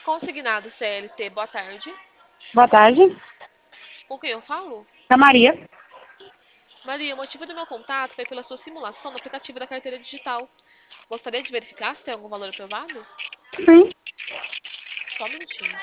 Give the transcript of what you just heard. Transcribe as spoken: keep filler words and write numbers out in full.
Consignado C L T, boa tarde. Boa tarde. Com quem eu falo? É a Maria. Maria, o motivo do meu contato foi pela sua simulação no aplicativo da carteira digital. Gostaria de verificar se tem algum valor aprovado? Sim. Só um minutinho.